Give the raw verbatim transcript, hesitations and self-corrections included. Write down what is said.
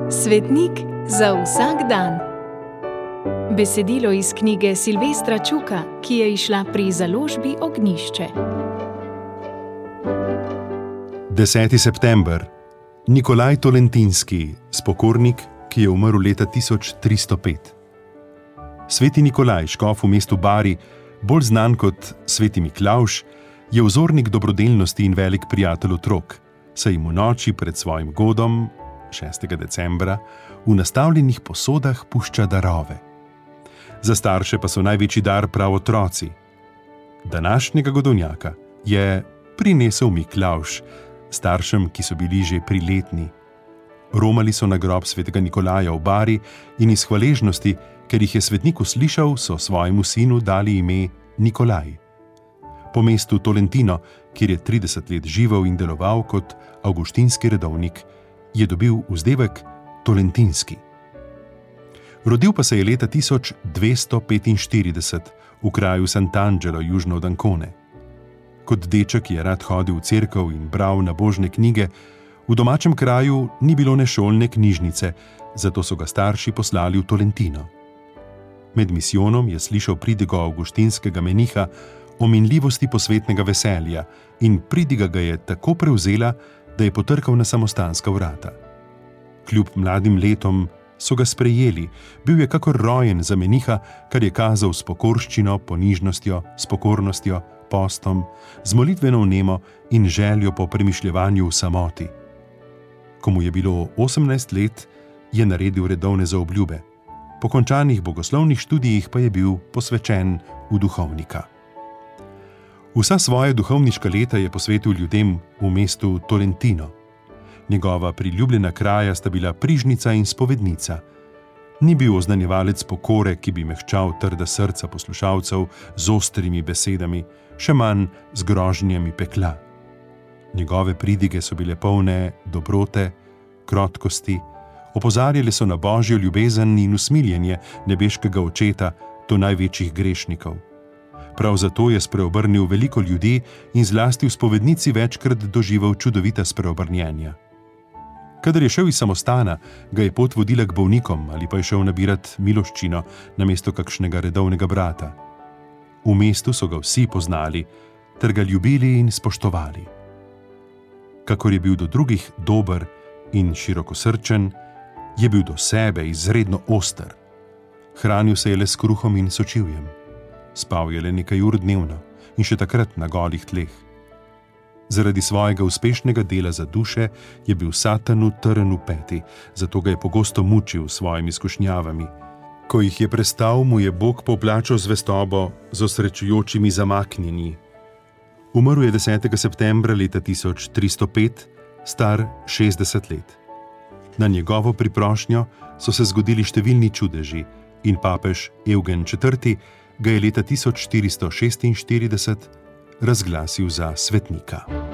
Svetnik za vsak dan. Besedilo iz knjige Silvestra Čuka, ki je izšla pri založbi Ognjišče. deseti september. Nikolaj Tolentinski, spokornik, ki je umrl leta tisoč tristo pet. Sveti Nikolaj, škof v mestu Bari, bolj znan kot sveti Miklavž, je vzornik dobrodelnosti in velik prijatelj otrok, saj jim v noči pred svojim godom, šestega decembra, v nastavljenih posodah pušča darove. Za starše pa so največji dar prav otroci. Današnjega godovnjaka je prinesel Miklavž, staršem, ki so bili že priletni. Romali so na grob svetega Nikolaja v Bari in iz hvaležnosti, ker jih je svetnik uslišal, so svojemu sinu dali ime Nikolaj. Po mestu Tolentino, kjer je trideset let živel in deloval kot avguštinski redovnik, je dobil vzdevek Tolentinski. Rodil pa se je leta tisoč dvesto petinštirideset v kraju Sant'Angelo južno od Ancone. Kot deček je rad hodil v cerkev in bral nabožne knjige, v domačem kraju ni bilo ne šolne knjižnice, zato so ga starši poslali v Tolentino. Med misijonom je slišal pridigo avguštinskega meniha o minljivosti posvetnega veselja in pridiga ga je tako prevzela, da je potrkal na samostanska vrata. Kljub mladim letom so ga sprejeli, bil je kakor rojen za meniha, kar je kazal s pokorščino, ponižnostjo, s pokornostjo, postom, z molitveno vnemo in željo po premišljevanju v samoti. Ko mu je bilo osemnajst let, je naredil redovne zaobljube. Po končanih bogoslovnih študijih pa je bil posvečen v duhovnika. Vsa svoja duhovniška leta je posvetil ljudem v mestu Tolentino. Njegova priljubljena kraja sta bila prižnica in spovednica. Ni bil oznanjevalec pokore, ki bi mehčal trda srca poslušalcev z ostrimi besedami, še manj z grožnjami pekla. Njegove pridige so bile polne dobrote, krotkosti, opozarjale so na božjo ljubezen in usmiljenje nebeškega očeta do največjih grešnikov. Prav zato je spreobrnil veliko ljudi in zlasti v spovednici večkrat doživel čudovita spreobrnjenja. Kadar je šel iz samostana, ga je pot vodila k bolnikom ali pa je šel nabirat miloščino namesto kakšnega redovnega brata. V mestu so ga vsi poznali ter ga ljubili in spoštovali. Kakor je bil do drugih dober in širokosrčen, je bil do sebe izredno oster. Hranil se je le s kruhom in sočivjem. Spal je le nekaj ur dnevno in še takrat na golih tleh. Zaradi svojega uspešnega dela za duše je bil Satanu trn v peti, zato ga je pogosto mučil s svojimi skušnjavami. Ko jih je prestal, mu je Bog poplačal zvestobo z osrečujočimi zamaknjenji. Umrl je desetega septembra leta tisoč tristo pet, star šestdeset let. Na njegovo priprošnjo so se zgodili številni čudeži in papež Evgen četrti ga je leta tisoč štiristo šestinštirideset razglasil za svetnika.